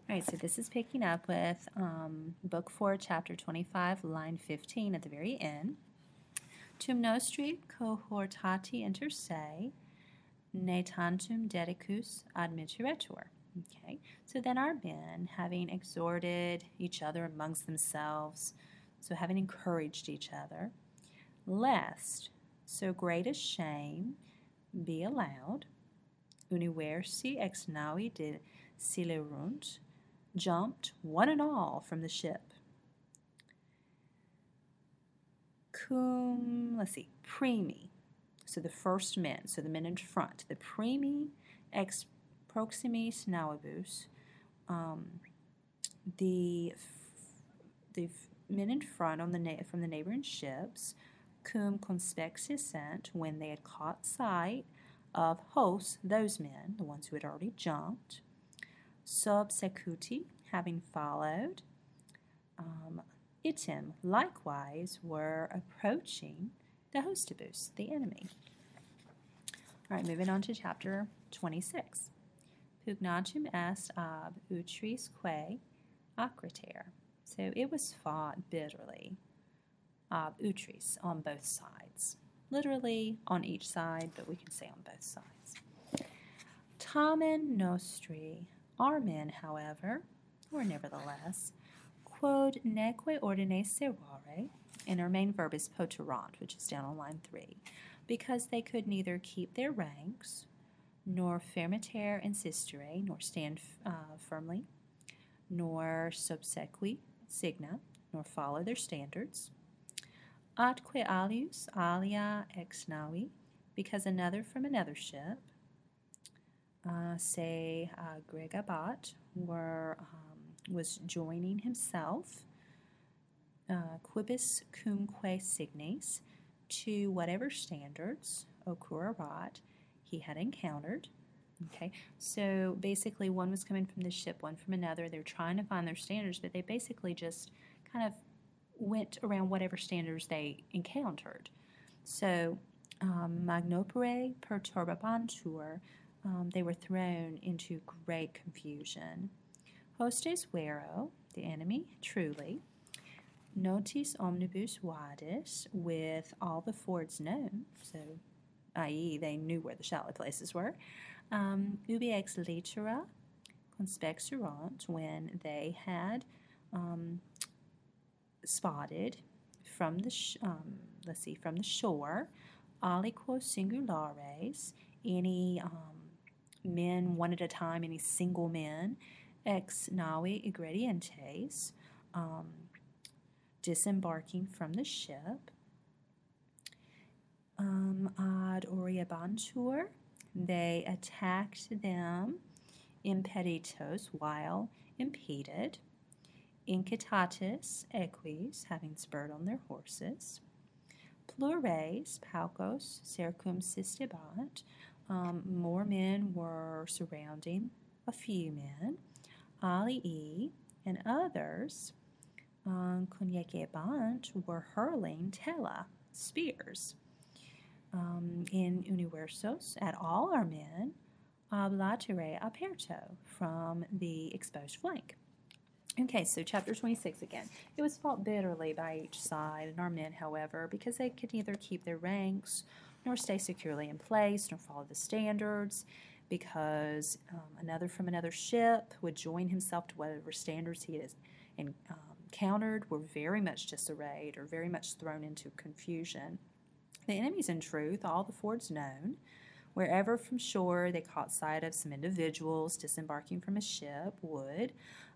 All right, so this is picking up with Book 4, Chapter 25, line 15 at the very end. Tum nostri cohortati inter se, ne tantum dedicus admitteretur. Okay, so then our men, having exhorted each other amongst themselves, so having encouraged each other, lest so great a shame be allowed, universi ex navi desilerunt, jumped one and all from the ship. Primi, so the first men, so the men in front, the primi ex proximis navibus, the men in front from the neighboring ships, cum conspexissent, when they had caught sight of hos, those men, the ones who had already jumped, subsecuti, having followed, item, likewise, were approaching the hostibus, the enemy. All right, moving on to chapter 26. Pugnatum est ab utrisque acriter. So it was fought bitterly, ab utris, on both sides. Literally on each side, but we can say on both sides. Tamen nostri, our men, however, or nevertheless, quod neque ordine servare, and our main verb is poterant, which is down on line 3, because they could neither keep their ranks, nor fermiter insistere, nor stand firmly, nor subsequi signa, nor follow their standards. Atque alius alia ex navi, because another from another ship, se agregabat, was joining himself, quibus cumque signes, to whatever standards, occurrat, he had encountered. Okay, so basically one was coming from the ship, one from another. They're trying to find their standards, but they basically just kind of went around whatever standards they encountered. So, magnopere perturbabantur, they were thrown into great confusion. Hostes vero, the enemy, truly. Notis omnibus vadis, with all the fords known, so i.e. they knew where the shallow places were. Ubi ex litera conspexerant, when they had spotted from the from the shore, aliquo singulares, any men one at a time, any single men, ex navi ingredientes, disembarking from the ship, ad oriabantur, they attacked them impeditos, while impeded, incitatis equis, having spurred on their horses, plures paucos circumsistibat, more men were surrounding a few men, alii, and others, coniagebant, were hurling tela, spears, in universos, at all our men, ab latere aperto, from the exposed flank. Okay, so chapter 26 again. It was fought bitterly by each side, and our men, however, because they could neither keep their ranks, nor stay securely in place, nor follow the standards, because another from another ship would join himself to whatever standards he had encountered, were very much disarrayed or very much thrown into confusion. The enemies, in truth, all the fords known, wherever from shore they caught sight of some individuals disembarking from a ship, would,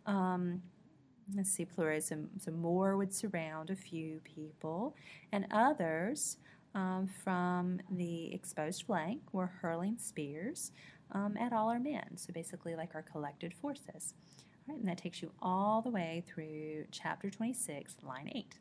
plures, some more would surround a few people, and others from the exposed flank were hurling spears at all our men, so basically like our collected forces. All right, and that takes you all the way through chapter 26, line 8.